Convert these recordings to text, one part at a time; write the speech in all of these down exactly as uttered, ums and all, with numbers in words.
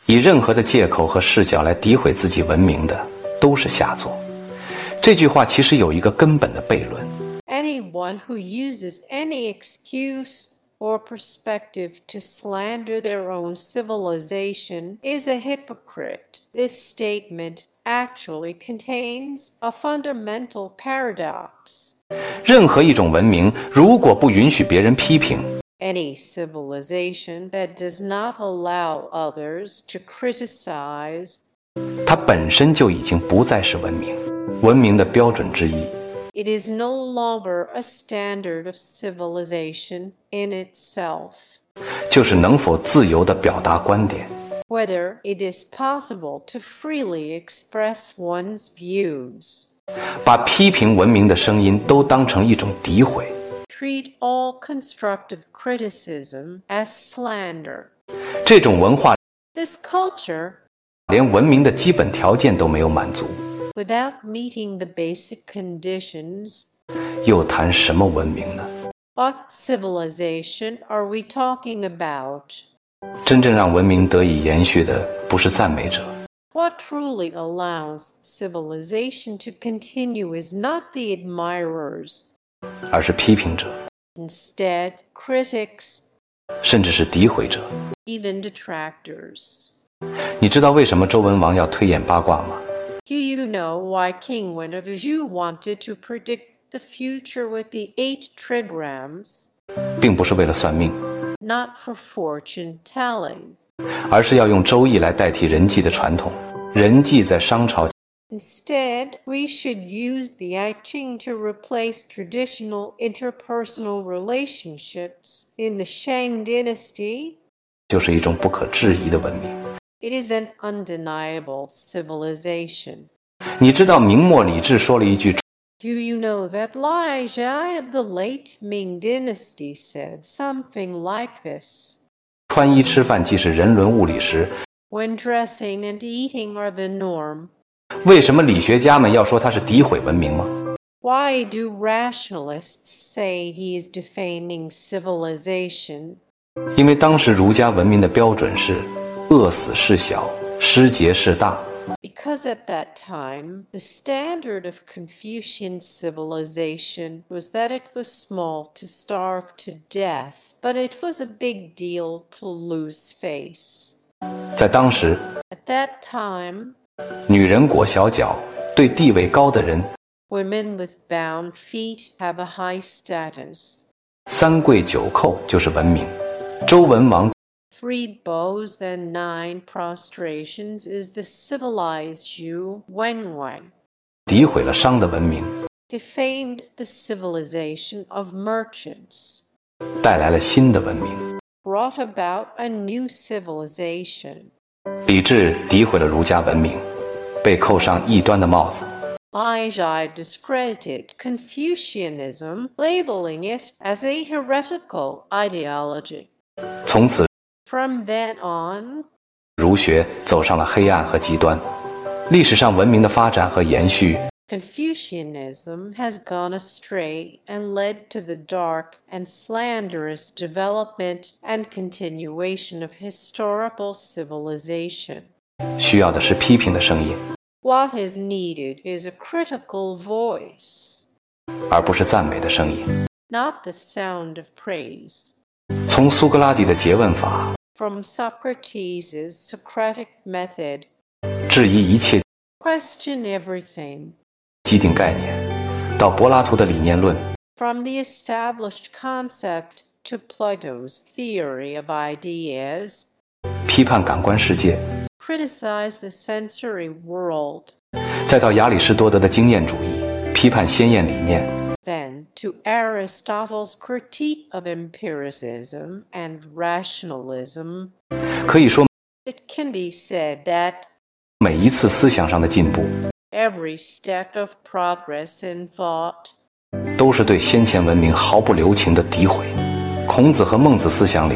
以任何的借口和视角来诋毁自己文明的，都是下作。这句话其实有一个根本的悖论。 Anyone who uses any excuse or perspective to slander their own civilization is a hypocrite. This statement actually contains a fundamental paradox. 任何一种文明，如果不允许别人批评， Any civilization that does not allow others to criticize, 它本身就已经不再是文明，文明的标准之一。 it is no longer a standard of civilization in itself. 就是能否自由地表达观点， Whether it is possible to freely express one's views. 把批评文明的声音都当成一种诋毁。 Treat all constructive criticism as slander. 这种文化 This culture, 连文明的基本条件都没有满足， without meeting the basic conditions, 又谈什么文明呢？ what civilization are we talking about? 真正让文明得以延续的，不是赞美者， What truly allows civilization to continue is not the admirers, 而是批评者， instead critics, 甚至是诋毁者。 even detractors. 你知道为什么周文王要推演八卦吗？ Do you know why King Wen of Zhou wanted to predict the future with the eight trigrams? 并不是为了算命， Not for fortune telling. 而是要用周易来代替人际的传统。人际在商朝 Instead, we should use the I Ching to replace traditional interpersonal relationships. In the Shang dynasty, 就是一种不可置疑的文明。 it is an undeniable civilization. 你知道明末李治说了一句 Do you know that Lai Zhai of the late Ming dynasty said something like this? 穿衣吃饭既是人伦物理时， When dressing and eating are the norm, 为什么理学家们要说它是诋毁文明吗？ why do rationalists say he is defaming civilization? 因为当时儒家文明的标准是饿死事小，失节事大。 Because at that time, the standard of Confucian civilization was that it was small to starve to death, but it was a big deal to lose face. 在当时， At that time, 女人裹小脚，对地位高的人， women with bound feet have a high status. 三跪九叩就是文明。周文王 Three bows and nine prostrations is the civilized Zhu Wenwei. 诋毁了商的文明， Defamed the civilization of merchants. 带来了新的文明。 Brought about a new civilization. 李治诋毁了儒家文明，被扣上异端的帽子。 Lai Zhai discredited Confucianism, labeling it as a heretical ideology. 从此， From then on, 儒学走上了黑暗和极端。历史上文明的发展和延续， Confucianism has gone astray and led to the dark and slanderous development and continuation of historical civilization. 需要的是批评的声音， What is needed is a critical voice, 而不是赞美的声音。 not the sound of praise. 从苏格拉底的诘问法， From Socrates' Socratic method, 质疑一切 question everything. 既定概念，到柏拉图的理念论， From the established concept to Plato's theory of ideas, 批判感官世界， criticize the sensory world. 再到亚里士多德的经验主义，批判先验理念， Then to Aristotle's critique of empiricism and rationalism, 可以说， it can be said that 每一次思想上的进步， every step of progress in thought 都是对先前文明毫不留情的诋毁。孔子和孟子思想里，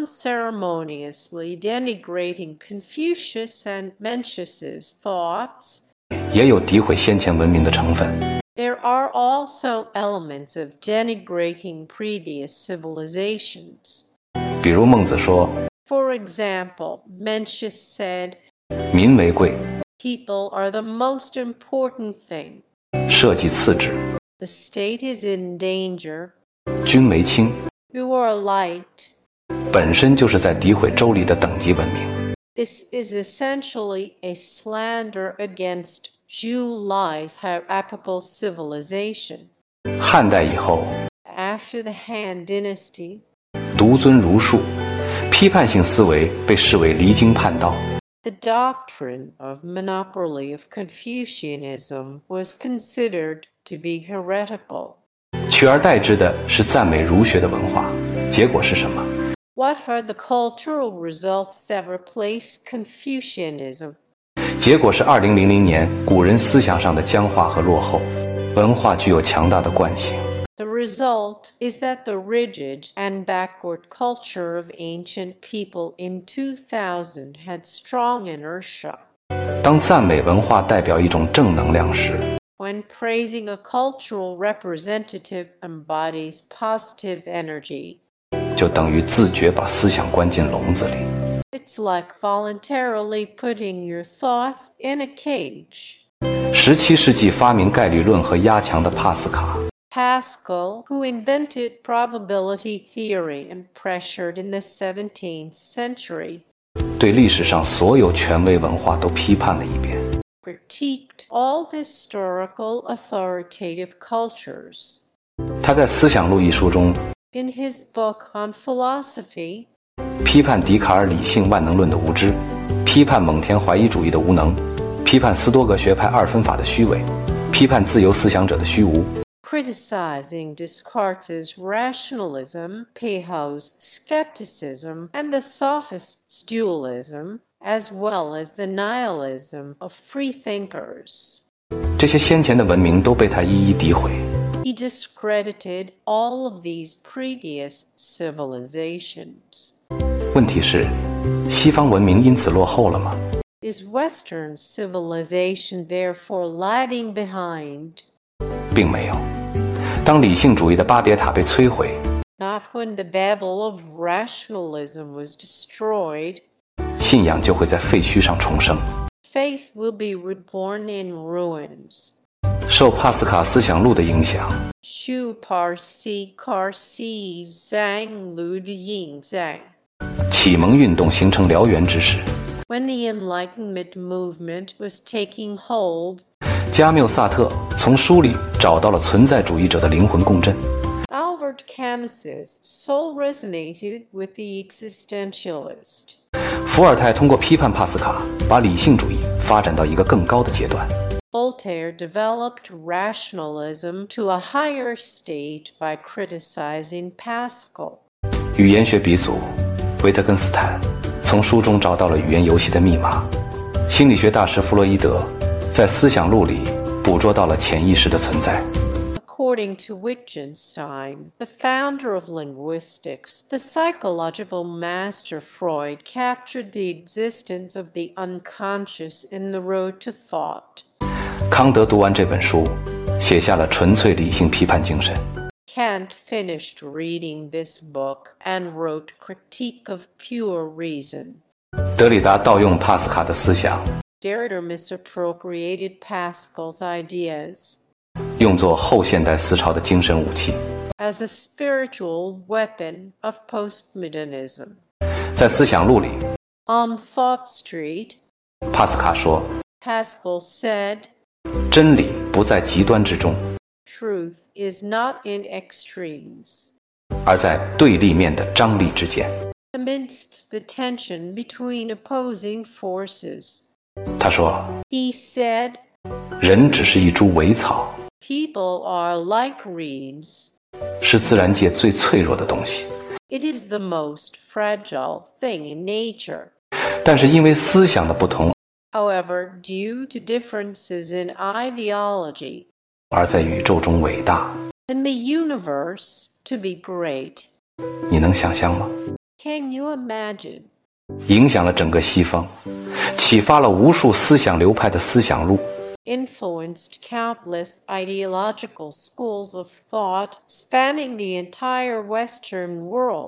unceremoniously denigrating Confucius and Mencius's thoughts, 也有诋毁先前文明的成分。 there are also elements of denigrating previous civilizations. 比如孟子说， For example, Mencius said, 民为贵， people are the most important thing. 社稷次之， The state is in danger. 君为轻， You are light. 本身就是在诋毁周礼的等级文明。 This is essentially a slander against Jew-Li's hierarchical civilization. 汉代以后， After the Han Dynasty, 独尊儒术，批判性思维被视为离经叛道。 the doctrine of monopoly of Confucianism was considered to be heretical. 取而代之的是赞美儒学的文化，结果是什么？ What are the cultural results that replace Confucianism? 结果是二零零零年古人思想上的僵化和落后，文化具有强大的惯性。 The result is that the rigid and backward culture of ancient people in two thousand had strong inertia. 当赞美文化代表一种正能量时， When praising a cultural representative embodies positive energy, 就等于自觉把思想关进笼子里。 it's like voluntarily putting your thoughts in a cage. 十七世纪发明概率论和压强的帕斯卡， Pascal, who invented probability theory and pressured in the seventeenth century, 对历史上所有权威文化都批判了一遍。 critiqued all historical authoritative cultures. 他在《思想录》一书中 In his book on philosophy, 批判笛卡尔理性万能论的无知，批判蒙田怀疑主义的无能，批判斯多葛学派二分法的虚伪，批判自由思想者的虚无。 criticizing Descartes' rationalism, Peiho's skepticism, and the sophists' dualism, as well as the nihilism of freethinkers. 这些先前的文明都被他一一诋毁。 He discredited all of these previous civilizations. 问题是，西方文明因此落后了吗？ Is Western civilization therefore lagging behind? 并没有。当理性主义的巴别塔被摧毁， Not when the Babel of rationalism was destroyed. 信仰就会在废墟上重生。 Faith will be reborn in ruins. 受帕斯卡思想录的影响， Shu Parsi Karsi Zhang Lu Ying Zhang. 启蒙运动形成燎原之势。 When the Enlightenment movement was taking hold, 加缪萨特从书里找到了存在主义者的灵魂共振。 Albert Camus's soul resonated with the existentialist. 伏尔泰通过批判帕斯卡，把理性主义发展到一个更高的阶段。 Voltaire developed rationalism to a higher state by criticizing Pascal. 语言学鼻祖维特根斯坦从书中找到了语言游戏的密码。心理学大师弗洛伊德在《思想录》里捕捉到了潜意识的存在。 According to Wittgenstein, the founder of linguistics, the psychological master Freud captured the existence of the unconscious in the road to thought. 康德读完这本书，写下了纯粹理性批判精神。 Kant finished reading this book and wrote Critique of Pure Reason. 德里达盗用帕斯卡的思想， Derrida misappropriated Pascal's ideas 用作后现代思潮的精神武器。 as a spiritual weapon of postmodernism. 在《思想录》里， On Thought Street, 帕斯卡说， Pascal said, 真理不在极端之中， truth is not in extremes, 而在对立面的张力之间。 amidst the tension between opposing forces. 他说， He said, 人只是一株苇草， people are like reeds. 是自然界最脆弱的东西。 It is the most fragile thing in nature. 但是因为思想的不同， However, due to differences in ideology, 而在宇宙中伟大。 in the universe to be great. 你能想象吗？ Can you imagine? 影响了整个西方，启发了无数思想流派的思想路。 Influenced countless ideological schools of thought spanning the entire Western world.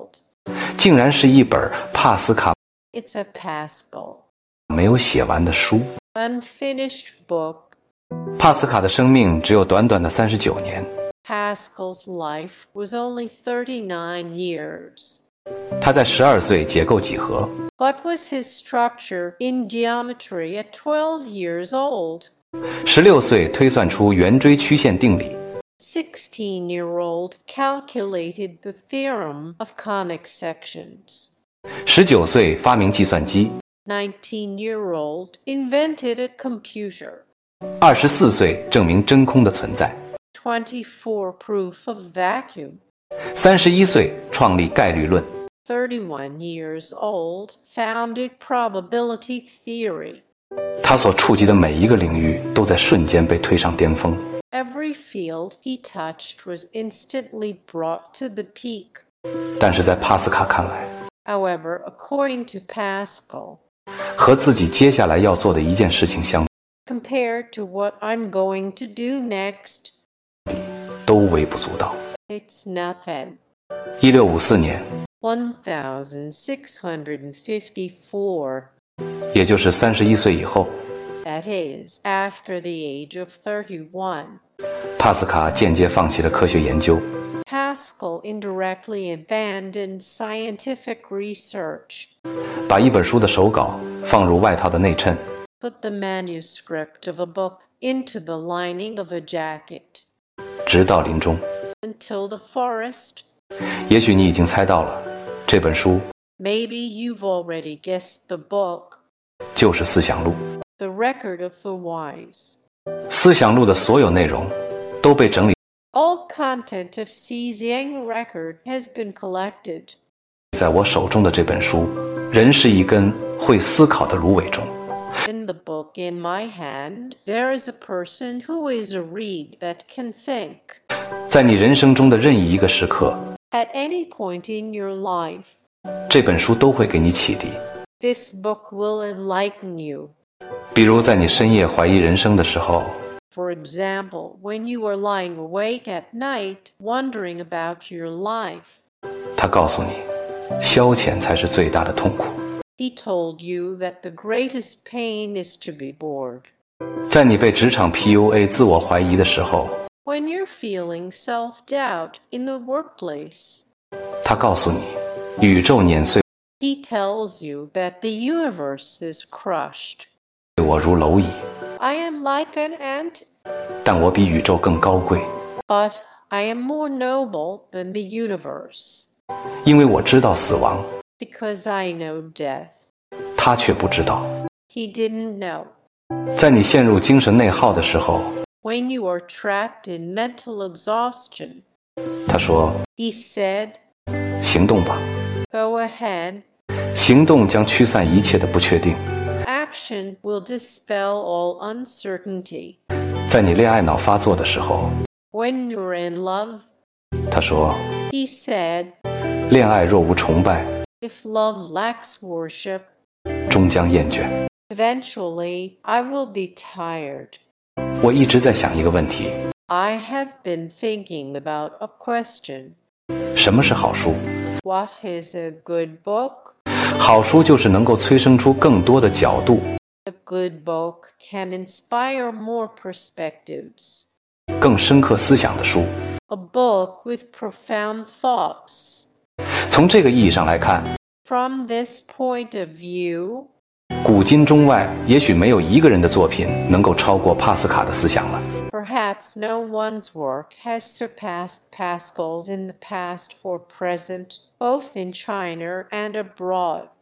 竟然是一本帕斯卡 It's a Pascal, 没有写完的书。 unfinished book. 帕斯卡的生命只有短短的三十九年， Pascal's life was only thirty-nine years. 他在十二岁解构几何， What was his structure in geometry at twelve years old? 十六岁推算出圆锥曲线定理， sixteen-year-old calculated the theorem of conic sections. 十九岁发明计算机， nineteen-year-old invented a computer. 二十四岁证明真空的存在， twenty-four proof of vacuum. 三十一岁创立概率论， thirty-one years old founded probability theory. 他所触及的每一个领域都在瞬间被推上巅峰。 Every field he touched was instantly brought to the peak. 但是在帕斯卡看来， However, according to Pascal, 和自己接下来要做的一件事情相 compared to what I'm going to do next, 都微不足道。 it's nothing. 一六五四年， one thousand six hundred fifty-four, 也就是三十一岁以后， that is, after the age of thirty-one, 帕斯卡间接放弃了科学研究， Pascal indirectly abandoned scientific research, 把一本书的手稿放入外套的内衬， put the manuscript of a book into the lining of a jacket, 直到临终。 until the forest. 也许你已经猜到了，这本书 Maybe you've already guessed the book, 就是《思想录》。 The Record of the Wise. 《思想录》的所有内容都被整理 All content of Xizang Record has been collected. 在我手中的这本书，人是一根会思考的芦苇中。 In the book in my hand, there is a person who is a reed that can think. 在你人生中的任意一个时刻， At any point in your life, 这本书都会给你启迪。 this book will enlighten you. 比如在你深夜怀疑人生的时候， For example, when you are lying awake at night, wondering about your life, 他告诉你，消遣才是最大的痛苦。 he told you that the greatest pain is to be bored. 在你被职场 P U A 自我怀疑的时候， When you're feeling self-doubt in the workplace, 他告诉你，宇宙碾碎 he tells you that the universe is crushed. 我如蝼蚁， I am like an ant, 但我比宇宙更高贵， but I am more noble than the universe, 因为我知道死亡， because I know death. 他却不知道。 He didn't know. 在你陷入精神内耗的时候， When you are trapped in mental exhaustion, 他说 he said, 行动吧， go ahead. 行动将驱散一切的不确定。 Action will dispel all uncertainty. 在你恋爱脑发作的时候， When you're in love, 他说 he said, 恋爱若无崇拜， if love lacks worship, 终将厌倦。 eventually I will be tired. 我一直在想一个问题， I have been thinking about a question. 什么是好书？ What is a good book? 好书就是能够催生出更多的角度， A good book can inspire more perspectives. 更深刻思想的书。 A book with profound thoughts. 从这个意义上来看， From this point of view, 古今中外也许没有一个人的作品能够超过帕斯卡的思想了。 perhaps no one's work has surpassed Pascal's in the past or present, both in China and abroad.